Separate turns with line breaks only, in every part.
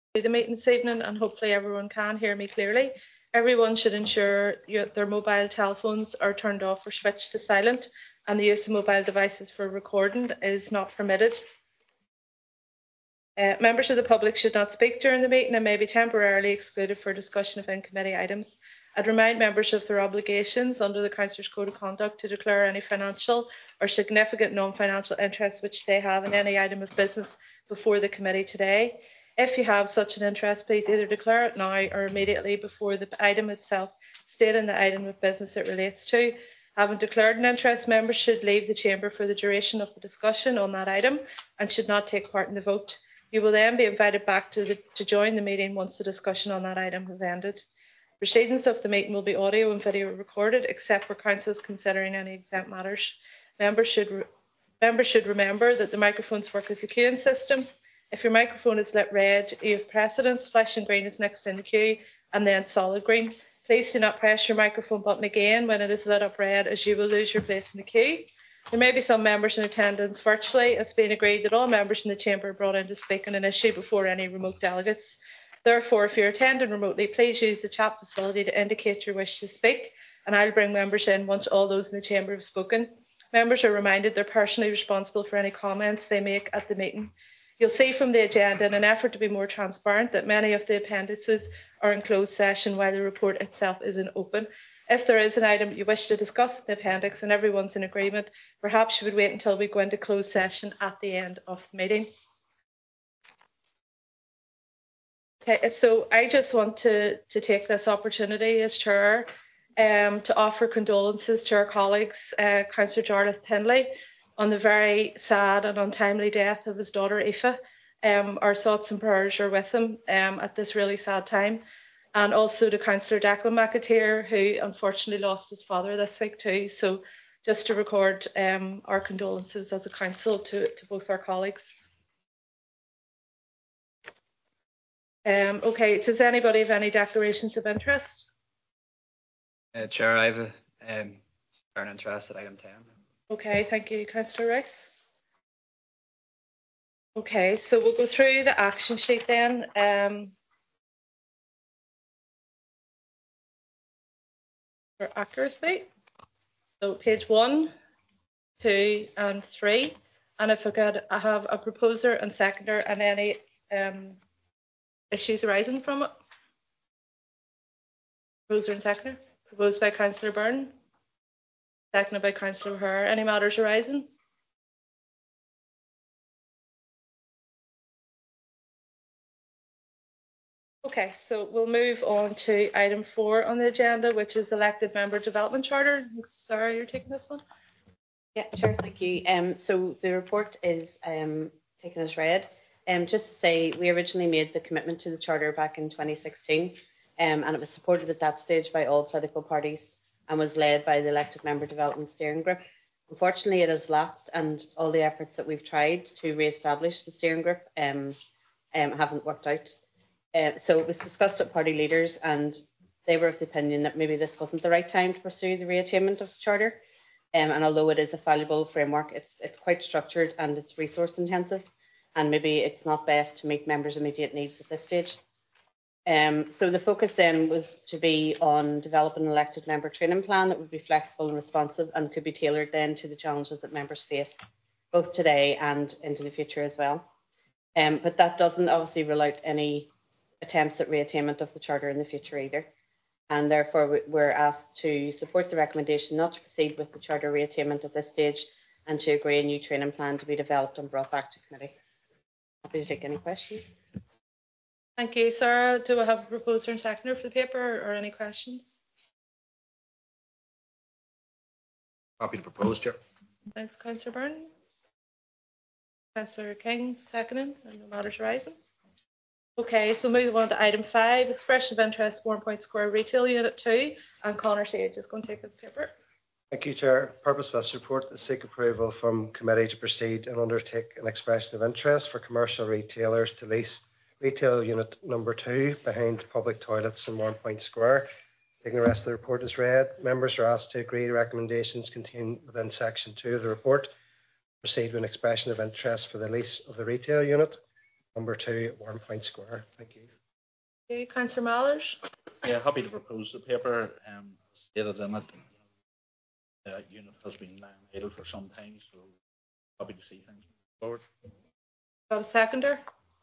The meeting this evening, and hopefully everyone can hear me clearly. Everyone should ensure their mobile telephones are turned off or switched to silent, and the use of mobile devices for recording is not permitted. Members of the public should not speak during the meeting and may be temporarily excluded for discussion of in-committee items. I'd remind members of their obligations under the Councillors' Code of Conduct to declare any financial or significant non-financial interest which they have in any item of business before the committee today. If you have such an interest, please either declare it now or immediately before the item itself, stating the item of business it relates to. Having declared an interest, members should leave the chamber for the duration of the discussion on that item and should not take part in the vote. You will then be invited back to join the meeting once the discussion on that item has ended. Proceedings of the meeting will be audio and video recorded, except for council is considering any exempt matters. Members should remember that the microphones work as a queuing system. If your microphone is lit red, you have precedence. Flashing green is next in the queue, and then solid green. Please do not press your microphone button again when it is lit up red, as you will lose your place in the queue. There may be some members in attendance virtually. It's been agreed that all members in the chamber are brought in to speak on an issue before any remote delegates. Therefore, if you're attending remotely, please use the chat facility to indicate your wish to speak, and I'll bring members in once all those in the chamber have spoken. Members are reminded they're personally responsible for any comments they make at the meeting. You'll see from the agenda, in an effort to be more transparent, that many of the appendices are in closed session while the report itself is in open. If there is an item you wish to discuss in the appendix and everyone's in agreement, perhaps you would wait until we go into closed session at the end of the meeting. Okay, so I just want to take this opportunity as chair to offer condolences to our colleagues, Councillor Jarlath Tinley, on the very sad and untimely death of his daughter Aoife. Our thoughts and prayers are with him at this really sad time. And also to Councillor Declan McAteer, who unfortunately lost his father this week too. So just to record our condolences as a council to both our colleagues. Okay, does anybody have any declarations of interest?
Chair, I have an interest at item 10.
Okay, thank you, Councillor Rice. Okay, so we'll go through the action sheet then. For accuracy. So page 1, 2 and 3. And if I have a proposer and seconder and any issues arising from it. Proposer and seconder. Proposed by Councillor Byrne. Seconded by Councillor O'Hare. Any matters arising? Okay, so we'll move on to item 4 on the agenda, which is elected member development charter. Sarah, you're taking this one?
Yeah, sure, thank you. So the report is taken as read. Just to say, we originally made the commitment to the charter back in 2016, and it was supported at that stage by all political parties and was led by the elected member development steering group. Unfortunately, it has lapsed, and all the efforts that we've tried to re-establish the steering group haven't worked out. So it was discussed at party leaders, and they were of the opinion that maybe this wasn't the right time to pursue the reattainment of the charter. And although it is a valuable framework, it's quite structured and it's resource intensive, and maybe it's not best to meet members' immediate needs at this stage. So the focus then was to be on developing an elected member training plan that would be flexible and responsive and could be tailored then to the challenges that members face, both today and into the future as well. But that doesn't obviously rule out any attempts at reattainment of the charter in the future either. And therefore we're asked to support the recommendation not to proceed with the charter reattainment at this stage and to agree a new training plan to be developed and brought back to committee. Happy to take any questions.
Thank you, Sarah. Do I have a proposer and seconder for the paper or any questions?
Happy to propose, Chair.
Thanks, Councillor Byrne. Councillor King, seconding, and no matters arising. Okay, so moving on to item 5, expression of interest, Warrenpoint Square Retail Unit 2, and Conor Sage is going to take this paper.
Thank you, Chair. Purpose of this report is to seek approval from committee to proceed and undertake an expression of interest for commercial retailers to lease retail unit number 2 behind public toilets in Warrenpoint Square. Taking the rest of the report as read, members are asked to agree to recommendations contained within section 2 of the report, proceed with an expression of interest for the lease of the retail unit, number 2 at Warrenpoint Square. Thank you.
Okay, Councillor Mallers.
Yeah, happy to propose the paper. Stated in it, the unit has been lying idle for some time, so happy to see things move forward.
Got a seconder?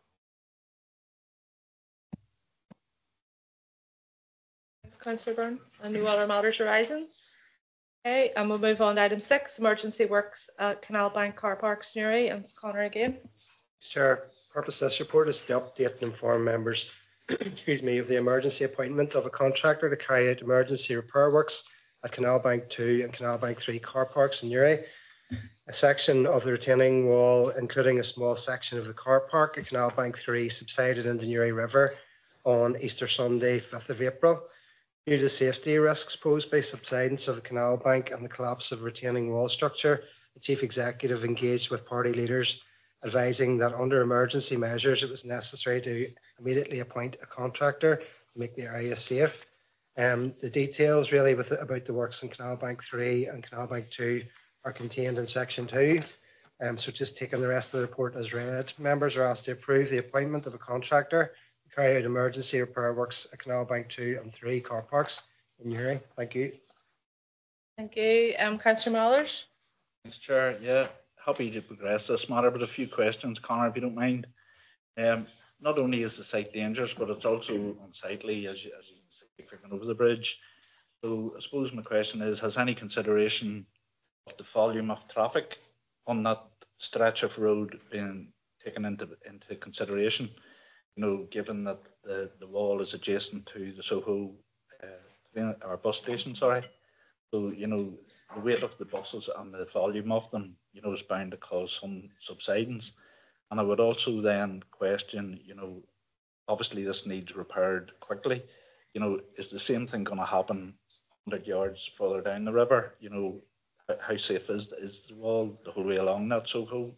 Thanks, Councillor Byrne. And no other matters arising. Okay, and we'll move on to item 6, emergency works at Canal Bank Car Park, Newry, and it's Conor again.
Chair, purpose of this report is to update and inform members excuse me, of the emergency appointment of a contractor to carry out emergency repair works at Canal Bank 2 and Canal Bank 3 car parks in Newry. A section of the retaining wall, including a small section of the car park at Canal Bank 3, subsided into Newry River on Easter Sunday, 5th of April. Due to the safety risks posed by subsidence of the canal bank and the collapse of retaining wall structure, the Chief Executive engaged with party leaders, advising that under emergency measures it was necessary to immediately appoint a contractor to make the area safe. The details really about the works in Canal Bank 3 and Canal Bank 2 are contained in section 2. So just taking the rest of the report as read, members are asked to approve the appointment of a contractor to carry out emergency repair works at Canal Bank 2 and 3 car parks in Newry. Thank you.
Thank you. Councillor Mallers.
Thanks, Chair. Yeah, happy to progress this matter, but a few questions, Conor, if you don't mind. Not only is the site dangerous, but it's also unsightly, as you can see, clicking over the bridge. So I suppose my question is, has any consideration of the volume of traffic on that stretch of road been taken into consideration? You know, given that the wall is adjacent to the Soho or bus station, sorry. So, you know, the weight of the buses and the volume of them, you know, is bound to cause some subsidence. And I would also then question, you know, obviously this needs repaired quickly. You know, is the same thing going to happen 100 yards further down the river? You know, how safe is the wall the whole way along that Soho?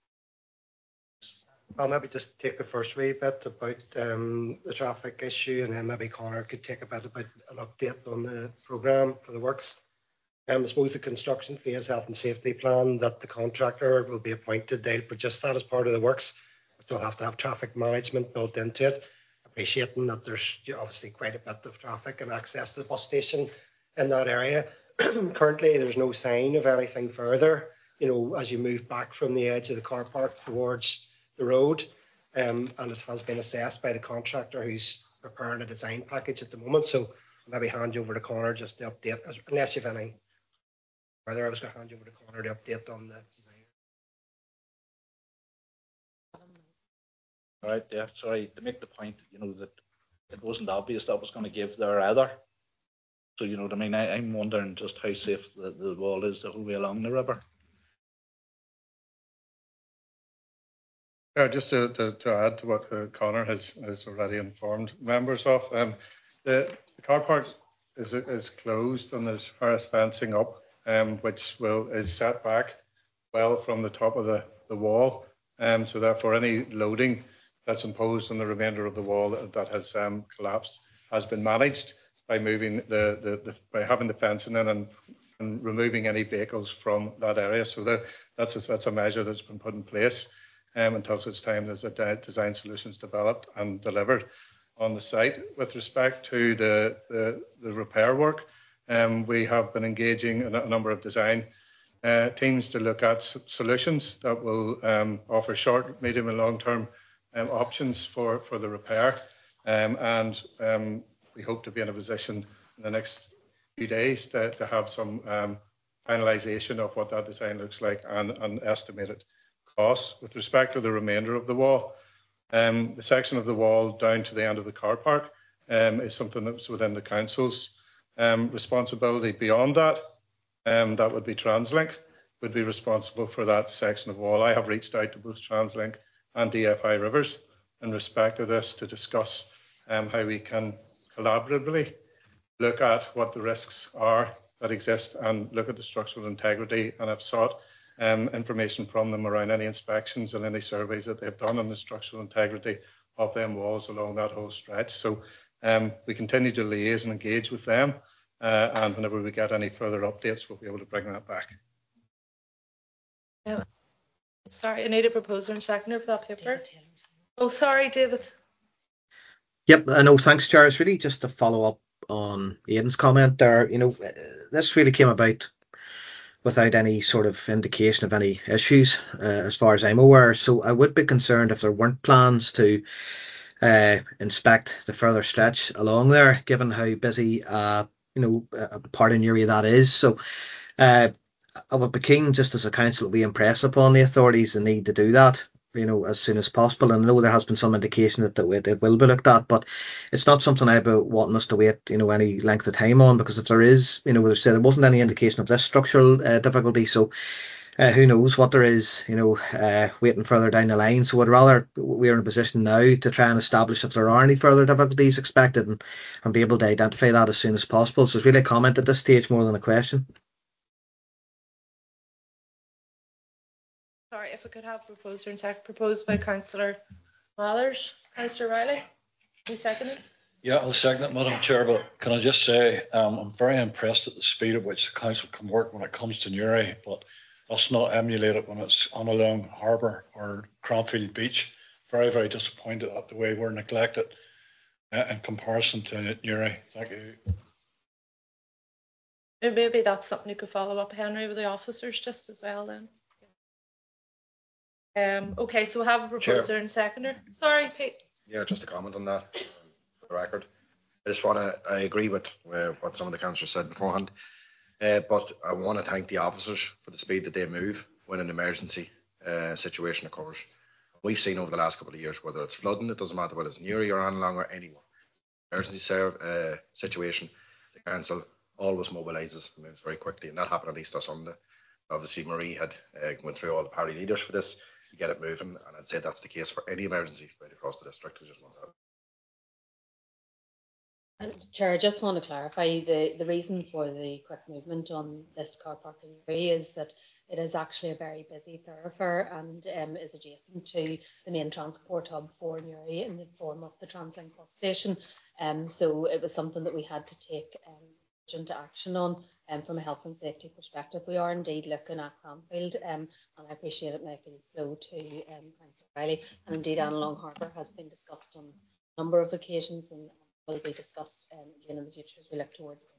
I'll maybe just take the first wee bit about the traffic issue, and then maybe Conor could take a bit about an update on the programme for the works. I suppose the construction phase health and safety plan that the contractor will be appointed, they'll produce that as part of the works, but they'll have to have traffic management built into it, appreciating that there's obviously quite a bit of traffic and access to the bus station in that area. Currently, there's no sign of anything further, you know, as you move back from the edge of the car park towards the road, and it has been assessed by the contractor who's preparing a design package at the moment. So I'll maybe hand you over to Conor just to update, unless you've anything further. I was going to hand you over to Conor to update on the design.
All right, yeah, sorry, to make the point, you know, that it wasn't obvious that was going to give there either. So, you know what I mean? I'm wondering just how safe the wall is the whole way along the river.
Just to add to what Conor has already informed members of, the car park is closed and there's forest fencing up, which is set back well from the top of the wall. So therefore, any loading that's imposed on the remainder of the wall that has collapsed has been managed by moving by having the fencing in and removing any vehicles from that area. So that's a measure that's been put in place until such time as a design solutions developed and delivered on the site. With respect to the repair work, we have been engaging a number of design teams to look at solutions that will offer short, medium and long-term options for the repair. We hope to be in a position in the next few days to have some finalisation of what that design looks like and estimated costs. With respect to the remainder of the wall, the section of the wall down to the end of the car park is something that's within the council's responsibility. Beyond that, that would be TransLink would be responsible for that section of wall. I have reached out to both TransLink and DFI Rivers in respect of this to discuss how we can collaboratively look at what the risks are that exist and look at the structural integrity, and I've sought information from them around any inspections and any surveys that they've done on the structural integrity of them walls along that whole stretch. So we continue to liaise and engage with them, and whenever we get any further updates, we'll be able to bring that back.
Sorry, I need a proposer and seconder for that paper. Oh, sorry, David.
Yep, I know. Thanks, Chair. It's really just to follow up on Aidan's comment there. This really came about without any sort of indication of any issues, as far as I'm aware. So I would be concerned if there weren't plans to inspect the further stretch along there, given how busy, a part of Newry that is. So I would be keen, just as a council, that we impress upon the authorities the need to do that, as soon as possible. And I know there has been some indication that it will be looked at, but it's not something I'd be wanting us to wait, any length of time on, because if there is, they said there wasn't any indication of this structural difficulty. So who knows what there is, waiting further down the line. So we're in a position now to try and establish if there are any further difficulties expected, and be able to identify that as soon as possible. So it's really a comment at this stage more than a question.
Sorry, if I could have proposer and second, proposed by Councillor Mathers. Councillor Riley, you seconded?
Yeah, I'll second it, Madam Chair, but can I just say I'm very impressed at the speed at which the council can work when it comes to Newry, but let's not emulate it when it's on along Harbour or Cranfield Beach. Very, very disappointed at the way we're neglected in comparison to Newry. Thank you.
Maybe that's something you could follow up, Henry, with the officers just as well then. Okay, so we have a proposer and seconder. Sorry, Pete.
Yeah, just a comment on that for the record. I agree with what some of the councillors said beforehand, but I want to thank the officers for the speed that they move when an emergency situation occurs. We've seen over the last couple of years, whether it's flooding, it doesn't matter whether it's Newry or Annalong or anyone, emergency situation, the council always mobilises and moves very quickly, and that happened on Easter Sunday. Obviously, Marie had went through all the party leaders for this to get it moving, and I'd say that's the case for any emergency right across the district. I just want to
And Chair, I just want to clarify the reason for the quick movement on this car park in Newry is that it is actually a very busy thoroughfare and is adjacent to the main transport hub for Newry in the form of the Translink bus station. So it was something that we had to take urgent action on from a health and safety perspective. We are indeed looking at Cranfield, and I appreciate it may feel slow to Councillor Riley, and indeed Annalong Harbour has been discussed on a number of occasions and will be discussed again in the future as we look towards it.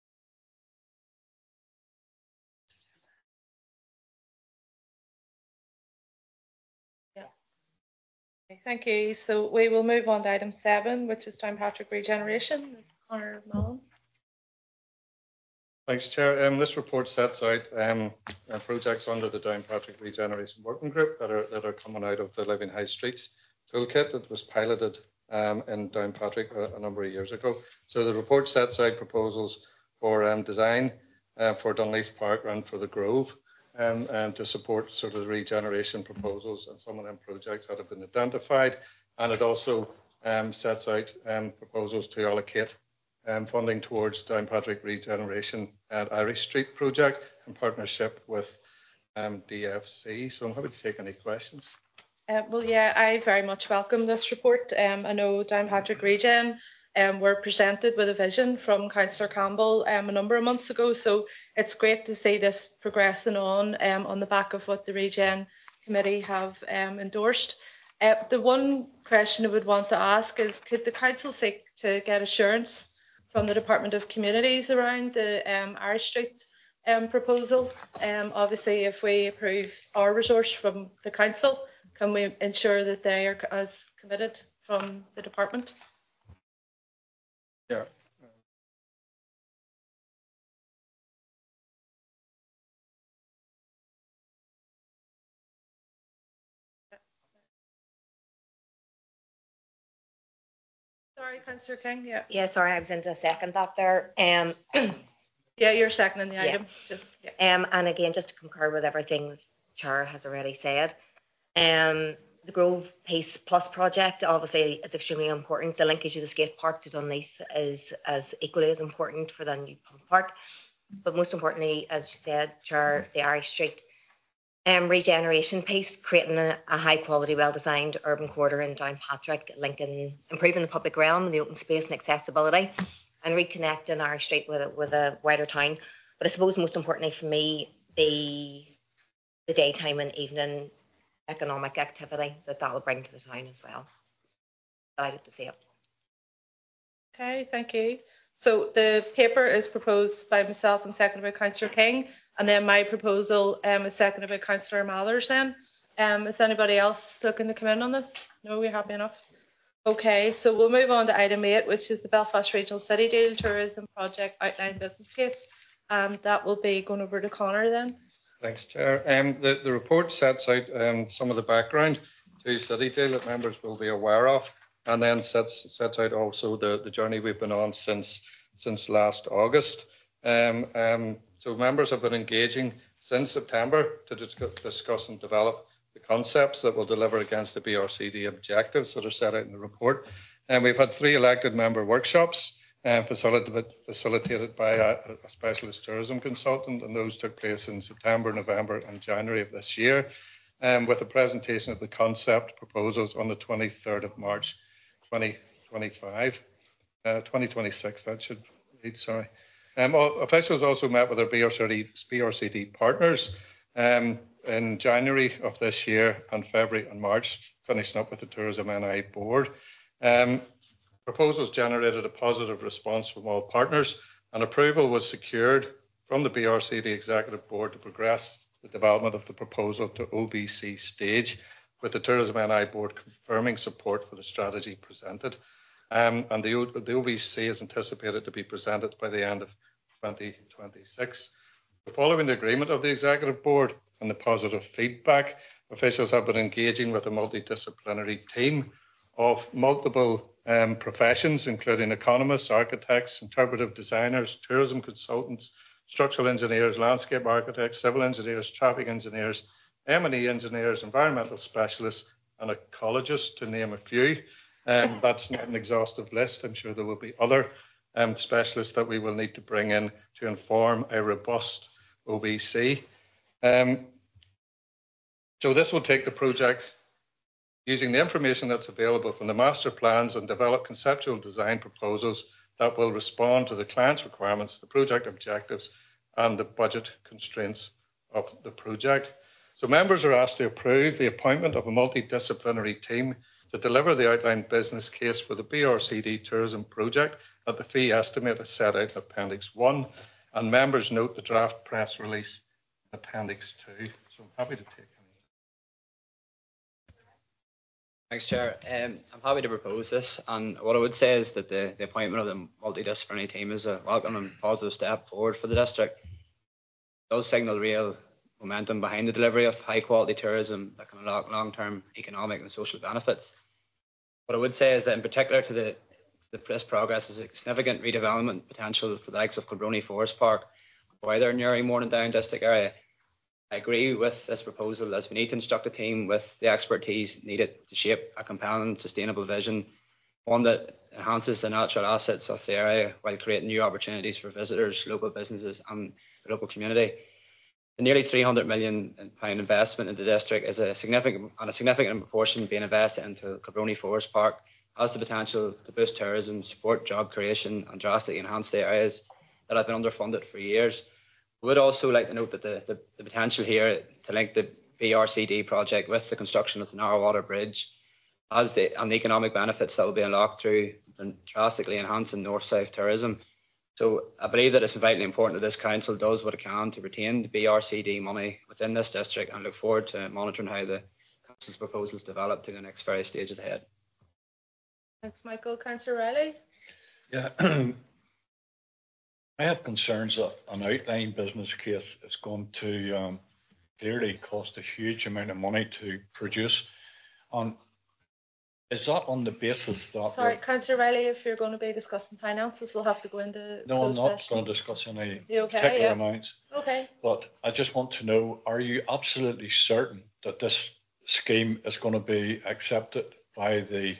Yeah. Okay, thank you. So we will move on to item 7, which is Downpatrick regeneration. It's Conor Mullen.
Thanks, Chair. This report sets out projects under the Downpatrick Regeneration Working Group that are coming out of the Living High Streets toolkit that was piloted in Downpatrick a number of years ago. So the report sets out proposals for design for Dunleith Park and for the Grove, and to support sort of the regeneration proposals and some of them projects that have been identified. And it also sets out proposals to allocate funding towards Downpatrick regeneration at Irish Street project in partnership with DFC. So I'm happy to take any questions.
Well, yeah, I very much welcome this report. I know Downpatrick Regen were presented with a vision from Councillor Campbell a number of months ago, so it's great to see this progressing on the back of what the Regen Committee have endorsed. The one question I would want to ask is, could the Council seek to get assurance from the Department of Communities around the Irish Street proposal? Obviously, if we approve our resource from the Council, can we ensure that they are as committed from the Department?
Yeah.
Sorry, Councillor King. Yeah.
Yeah, sorry, I was into a second that there.
Yeah, you're seconding the item. Just yeah.
And again, just to concur with everything the Chair has already said, the Grove Peace Plus project obviously is extremely important. The linkage of the skate park to Dunleith is as equally as important for the new public park. But most importantly, as you said, Chair, the Irish Street regeneration piece, creating a high quality, well designed urban quarter in Downpatrick, improving the public realm, the open space and accessibility, and reconnecting Irish Street with a wider town. But I suppose most importantly for me, the daytime and evening economic activity that will bring to the town as well. Delighted to see it.
Okay, thank you. So the paper is proposed by myself and seconded by Councillor King, and then my proposal is seconded by Councillor Mathers then. Is anybody else looking to come in on this? No, we're happy enough. Okay, so we'll move on to item 8, which is the Belfast Regional City Deal Tourism Project Outline Business Case. That will be going over to Conor then.
Thanks, Chair. The report sets out some of the background to City Deal that members will be aware of, and then sets out also the journey we've been on since last August. So members have been engaging since September to discuss and develop the concepts that will deliver against the BRCD objectives that are set out in the report. And we've had 3 elected member workshops facilitated by a specialist tourism consultant, and those took place in September, November and January of this year, with a presentation of the concept proposals on the 23rd of March 2026, that should read, sorry. Officials also met with their BRCD partners in January of this year and February and March, finishing up with the Tourism NI board. Proposals generated a positive response from all partners, and approval was secured from the BRCD Executive Board to progress the development of the proposal to OBC stage, with the Tourism NI board confirming support for the strategy presented. And the OBC is anticipated to be presented by the end of 2026. Following the agreement of the Executive Board and the positive feedback, officials have been engaging with a multidisciplinary team of multiple professions, including economists, architects, interpretive designers, tourism consultants, structural engineers, landscape architects, civil engineers, traffic engineers, M&E engineers, environmental specialists, and ecologists, to name a few. That's not an exhaustive list. I'm sure there will be other specialists that we will need to bring in to inform a robust OBC. So this will take the project using the information that's available from the master plans and develop conceptual design proposals that will respond to the client's requirements, the project objectives, and the budget constraints of the project. So members are asked to approve the appointment of a multidisciplinary team to deliver the outlined business case for the BRCD tourism project at the fee estimate as set out in Appendix 1, and members note the draft press release in Appendix 2. So I'm happy to take any.
Thanks, Chair. I'm happy to propose this, and what I would say is that the appointment of the multidisciplinary team is a welcome and positive step forward for the district. It does signal real momentum behind the delivery of high quality tourism that can unlock long-term economic and social benefits. What I would say is that in particular to this progress is a significant redevelopment potential for the likes of Kilbrony Forest Park, wider Newry, Morningdown district area. I agree with this proposal as we need to instruct a team with the expertise needed to shape a compelling, sustainable vision, one that enhances the natural assets of the area while creating new opportunities for visitors, local businesses and the local community. The nearly £300 million investment in the district is a significant proportion being invested into Kilbrony Forest Park has the potential to boost tourism, support job creation and drastically enhance the areas that have been underfunded for years. We would also like to note that the potential here to link the BRCD project with the construction of the Narrow Bridge and the economic benefits that will be unlocked through drastically enhancing north-south tourism. So I believe that it's vitally important that this council does what it can to retain the BRCD money within this district, and look forward to monitoring how the council's proposals develop to the next various stages ahead.
Thanks, Michael. Councillor Riley?
Yeah. I have concerns that an outline business case is going to clearly cost a huge amount of money to produce. Is that on the basis that...
Sorry, Councillor Riley, if you're going to be discussing finances, we'll have to go into...
No, I'm not going to discuss any particular
yeah.
amounts.
Okay.
But I just want to know, are you absolutely certain that this scheme is going to be accepted by the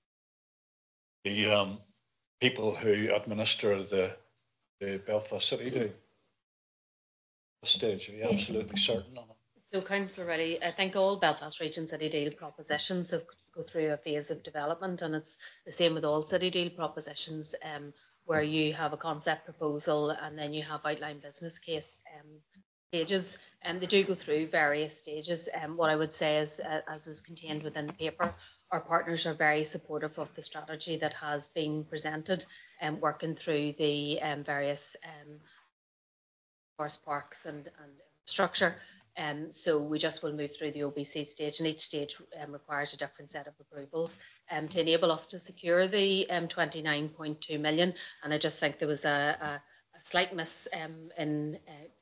people who administer the Belfast City Deal? At this stage, are you absolutely certain on it?
So, Councillor Riley, I think all Belfast Region City Deal propositions have go through a phase of development, and it's the same with all City Deal propositions, where you have a concept proposal and then you have outline business case stages, and they do go through various stages. What I would say is, as is contained within the paper, our partners are very supportive of the strategy that has been presented, and working through the various forest parks and structure. So we just will move through the OBC stage, and each stage requires a different set of approvals to enable us to secure the 29.2 million. And I just think there was a slight miss in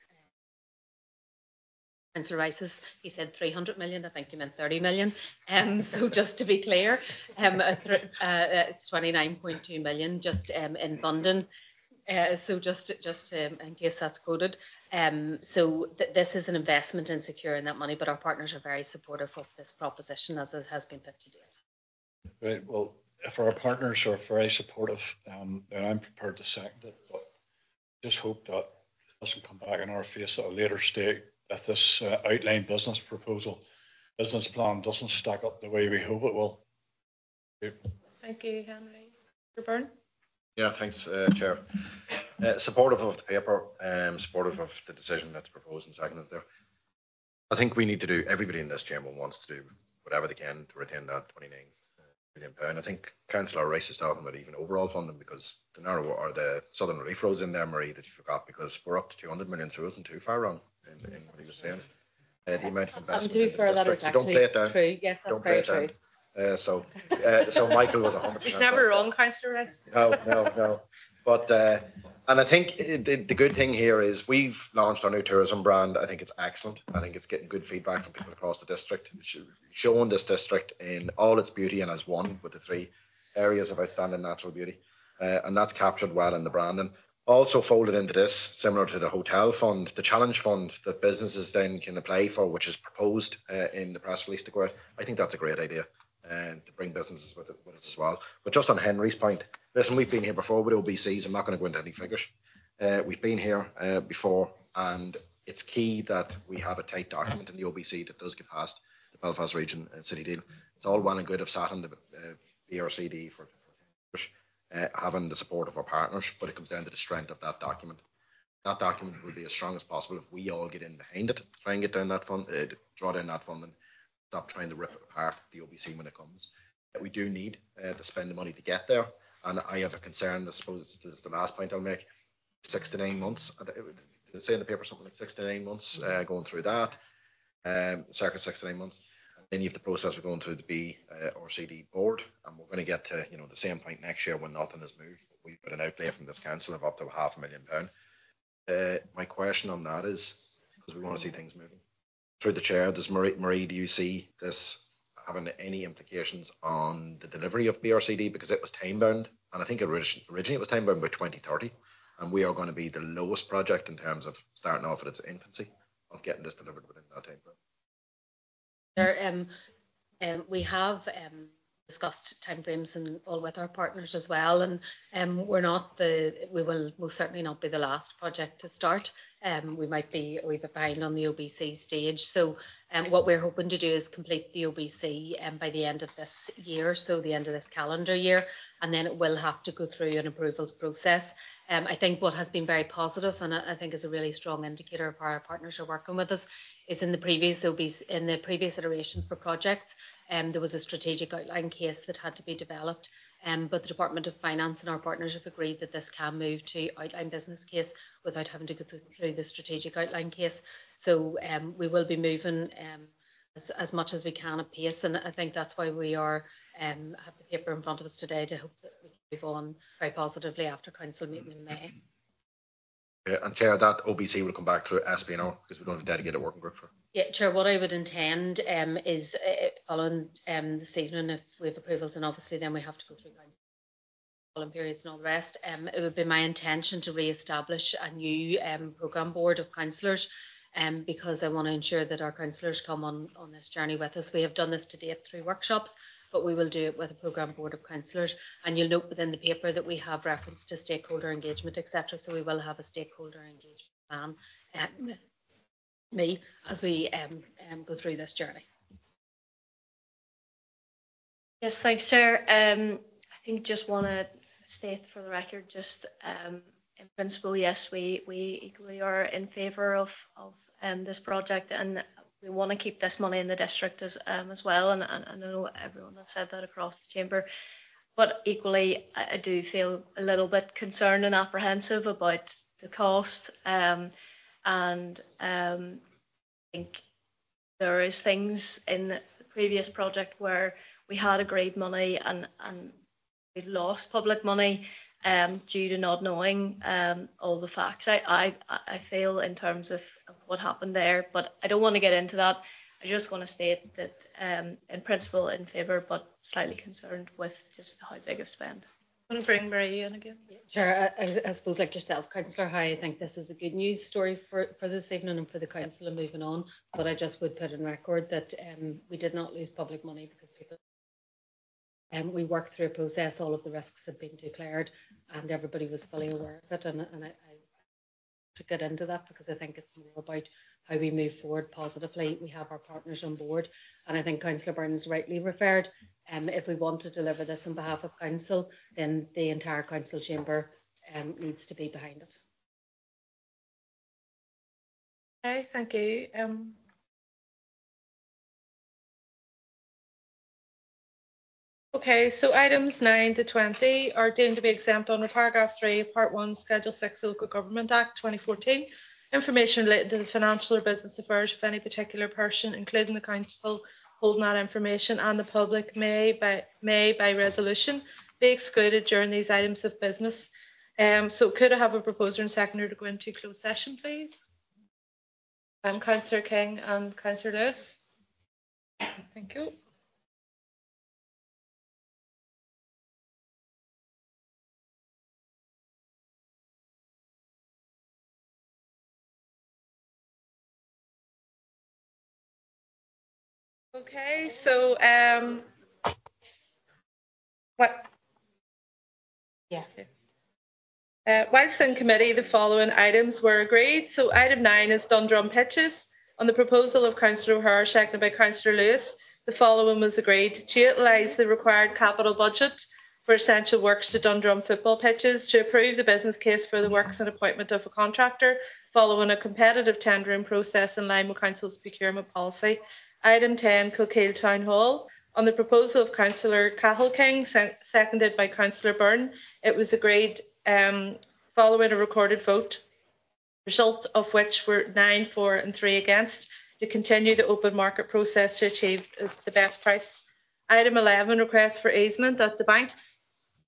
Councillor Rice's. He said 300 million. I think he meant 30 million. So just to be clear, it's 29.2 million just in funding. So just in case that's quoted. So this is an investment in securing that money, but our partners are very supportive of this proposition as it has been put to date.
Right. Well, if our partners are very supportive, then I'm prepared to second it. But just hope that it doesn't come back in our face at a later stage if this outline business plan doesn't stack up the way we hope it will.
Thank you, Henry. Mr. Byrne?
Yeah, thanks, Chair. Supportive of the paper, supportive of the decision that's proposed and seconded there. I think we need to do, everybody in this chamber wants to do whatever they can to retain that 29 million pound. I think Councillor Rice is talking about even overall funding, because the narrow or the Southern Relief Road's in there, Marie, that you forgot, because we're up to 200 million, so it wasn't too far wrong in what he was saying. The amount of investment.
And to be fair, that is
don't play it down.
True. Yes, that's very true.
So Michael was 100%.
He's never wrong, Councillor Rice.
No. But and I think the good thing here is we've launched our new tourism brand. I think it's excellent. I think it's getting good feedback from people across the district, showing this district in all its beauty and as one with the 3 areas of outstanding natural beauty, and that's captured well in the branding. Also folded into this, similar to the hotel fund, the challenge fund that businesses then can apply for, which is proposed in the press release to go out. I think that's a great idea. And to bring businesses with us as well. But just on Henry's point, listen, we've been here before with OBCs. I'm not going to go into any figures. We've been here before, and it's key that we have a tight document in the OBC that does get past the Belfast Region City Deal. It's all well and good of sat on the BRCD for having the support of our partners, but it comes down to the strength of that document. That document will be as strong as possible if we all get in behind it, try and get down that fund, draw down that funding. Stop trying to rip it apart, the OBC, when it comes. We do need to spend the money to get there, and I have a concern. I suppose this is the last point I'll make. 6 to 9 months. They say in the paper something like 6 to 9 months going through that, circa 6 to 9 months. And then you have the process of going through the BRCD board, and we're going to get to the same point next year when nothing has moved. We've got an outlay from this council of up to £500,000. My question on that is, because we want to see things moving. Through the chair, does Marie, do you see this having any implications on the delivery of BRCD? Because it was time bound, and I think originally it was time bound by 2030, and we are going to be the lowest project in terms of starting off at its infancy of getting this delivered within that time frame.
We have discussed timeframes and all with our partners as well, and we will most certainly not be the last project to start. We might be a wee bit behind on the OBC stage. So what we're hoping to do is complete the OBC by the end of this year, so the end of this calendar year, and then it will have to go through an approvals process. I think what has been very positive, and I think is a really strong indicator of how our partners are working with us, is in the previous iterations for projects, there was a strategic outline case that had to be developed, but the Department of Finance and our partners have agreed that this can move to outline business case without having to go through the strategic outline case. So we will be moving as much as we can at pace, and I think that's why we have the paper in front of us today, to hope that we can move on very positively after council meeting in May.
Yeah, and Chair, that OBC will come back through SPNR because we don't have a dedicated working group for it.
Yeah, Chair, what I would intend is following this evening, if we have approvals, and obviously then we have to go through calling periods and all the rest, it would be my intention to re-establish a new programme board of councillors, because I want to ensure that our councillors come on this journey with us. We have done this to date through workshops, but we will do it with a programme board of councillors. And you'll note within the paper that we have reference to stakeholder engagement, etc. So we will have a stakeholder engagement plan as we go through this journey.
Yes, thanks, Chair. I think just want to state for the record, just in principle, yes, we equally are in favour of this project, and we want to keep this money in the district as well. And I know everyone has said that across the chamber. But equally, I do feel a little bit concerned and apprehensive about the cost. And I think there is things in the previous project where we had agreed money and we lost public money due to not knowing all the facts. I feel in terms of what happened there, but I don't want to get into that. I just want to state that in principle in favour, but slightly concerned with just how big of spend. I'm going to bring Marie in again.
Sure, I suppose like yourself, Councillor Howe, I think this is a good news story for this evening and for the Council and moving on, but I just would put in record that we did not lose public money because people we worked through a process, all of the risks had been declared and everybody was fully aware of it, and I to get into that because I think it's more about how we move forward positively. We have our partners on board, and I think Councillor Burns rightly referred, if we want to deliver this on behalf of Council, then the entire Council chamber needs to be behind it.
Okay, thank you. Okay, so items 9 to 20 are deemed to be exempt under paragraph 3 of part 1 Schedule 6 Local Government Act 2014. Information related to the financial or business affairs of any particular person, including the council holding that information and the public, may by resolution be excluded during these items of business. So could I have a proposer and seconder to go into closed session, please? Councillor King and Councillor Lewis. Thank you. Okay, so what?
Yeah.
Whilst in committee, the following items were agreed. So item 9 is Dundrum pitches. On the proposal of Councillor O'Hare, seconded by Councillor Lewis, the following was agreed: to utilise the required capital budget for essential works to Dundrum football pitches, to approve the business case for the works and appointment of a contractor following a competitive tendering process in line with Council's procurement policy. Item 10, Kilkeel Town Hall. On the proposal of Councillor Cahill-King, seconded by Councillor Byrne, it was agreed following a recorded vote, result of which were 9 for and 3 against, to continue the open market process to achieve the best price. Item 11, request for easement at the Banks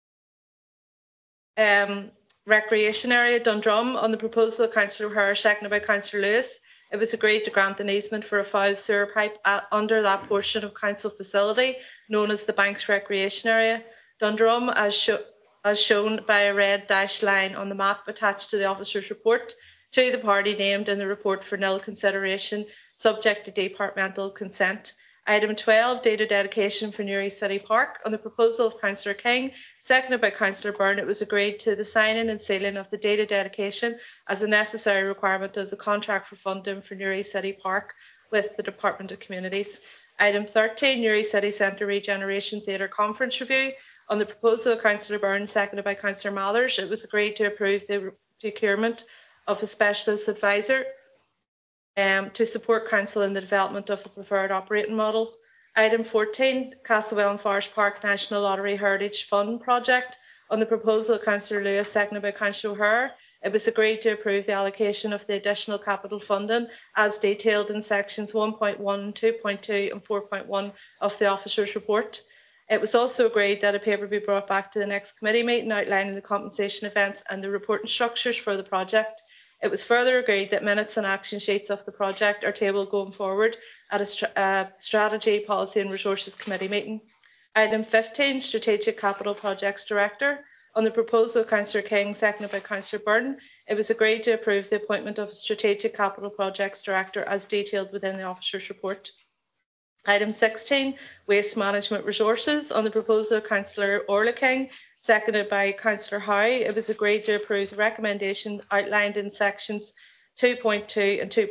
Recreation Area, Dundrum. On the proposal of Councillor O'Hare, seconded by Councillor Lewis, it was agreed to grant an easement for a foul sewer pipe under that portion of council facility known as the Banks Recreation Area, Dundrum, as shown by a red dashed line on the map attached to the officer's report, to the party named in the report for nil consideration, subject to departmental consent. Item 12, data dedication for Newry City Park. On the proposal of Councillor King, seconded by Councillor Byrne, it was agreed to the signing and sealing of the data dedication as a necessary requirement of the contract for funding for Newry City Park with the Department of Communities. Item 13, Newry City Centre Regeneration Theatre Conference Review. On the proposal of Councillor Byrne, seconded by Councillor Mathers, it was agreed to approve the procurement of a specialist advisor to support Council in the development of the preferred operating model. Item 14, Castlewell and Forest Park National Lottery Heritage Fund Project. On the proposal of Councillor Lewis, seconded by Councillor O'Hare, it was agreed to approve the allocation of the additional capital funding as detailed in sections 1.1, 2.2 and 4.1 of the officer's report. It was also agreed that a paper be brought back to the next committee meeting outlining the compensation events and the reporting structures for the project. It was further agreed that minutes and action sheets of the project are tabled going forward at a Strategy, Policy and Resources Committee meeting. Item 15, Strategic Capital Projects Director. On the proposal of Councillor King, seconded by Councillor Byrne, it was agreed to approve the appointment of a Strategic Capital Projects Director as detailed within the officer's report. Item 16, Waste Management Resources. On the proposal of Councillor Orla King, seconded by Councillor Howe, it was agreed to approve the recommendation outlined in sections 2.2 and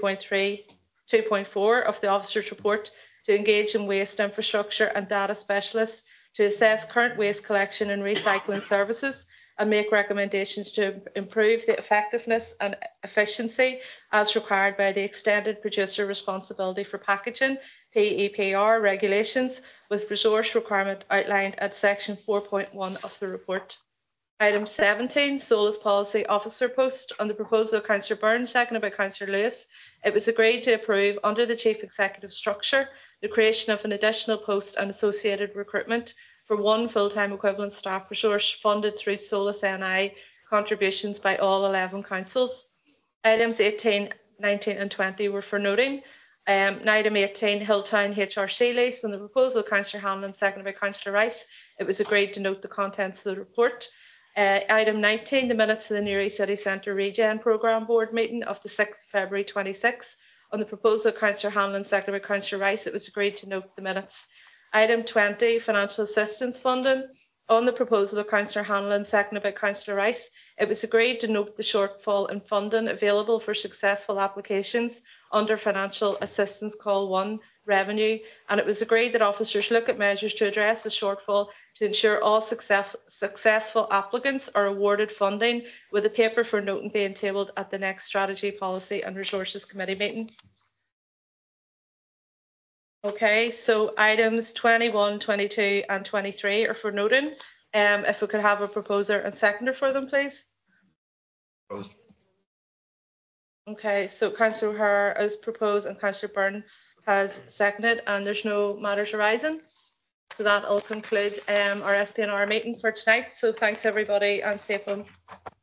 2.4 of the officer's report to engage in waste infrastructure and data specialists to assess current waste collection and recycling services and make recommendations to improve the effectiveness and efficiency as required by the Extended Producer Responsibility for Packaging (PEPR) regulations, with resource requirement outlined at section 4.1 of the report. Item 17, Solus Policy Officer Post. On the proposal of Councillor Byrne, seconded by Councillor Lewis, it was agreed to approve, under the Chief Executive structure, the creation of an additional post and associated recruitment for one full-time equivalent staff resource funded through Solus NI contributions by all 11 councils. Items 18, 19 and 20 were for noting. Item 18, Hilltown HRC lease. On the proposal of Councillor Hanlon, seconded by Councillor Rice, it was agreed to note the contents of the report. Item 19, the minutes of the Newry City Centre Regen Programme Board meeting of the 6th of February 26. On the proposal of Councillor Hanlon, seconded by Councillor Rice, it was agreed to note the minutes. Item 20, financial assistance funding. On the proposal of Councillor Hanlon, seconded by Councillor Rice, it was agreed to note the shortfall in funding available for successful applications under financial assistance call 1 revenue, and it was agreed that officers look at measures to address the shortfall to ensure all successful applicants are awarded funding, with a paper for noting being tabled at the next Strategy, Policy and Resources Committee meeting. Okay, so items 21, 22 and 23 are for noting. If we could have a proposer and seconder for them, please.
Proposed.
Okay, so Councillor O'Hara has proposed and Councillor Byrne has seconded, and there's no matters arising. So that will conclude our SPNR meeting for tonight. So thanks everybody and safe home.